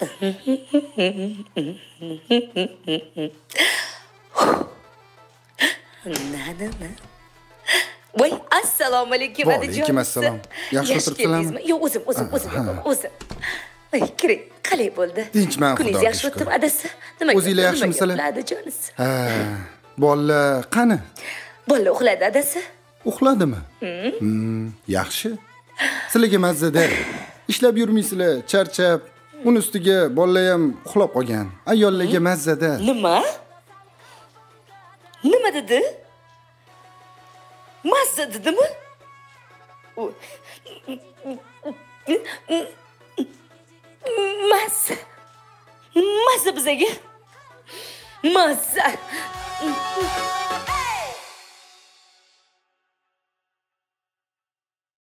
Voy, assalomu alaykum adajon. Alaykum assalom. Yaxshi o'tiribsizlarmi? Yo'q, o'zim. Ay, kiring, qalay bo'ldi? Tinchman, Kuningiz Xudoga yaxshi shukr. o'tib, adasi. Nima? O'zinglar yaxshimisizlar? Adajonis. Ha, bolalar qani? Bola uxladi, adasi. Uxladimi? Yaxshi. Sizlarga mazza-da. Ishlab yurmaysizlar, charchab. Uni ustiga bolalar ham uxlab qolgan. Ayollarga mazza-da. Nima? Nima dedi? Mazza dedimi? Mazza bizaga. Mazza.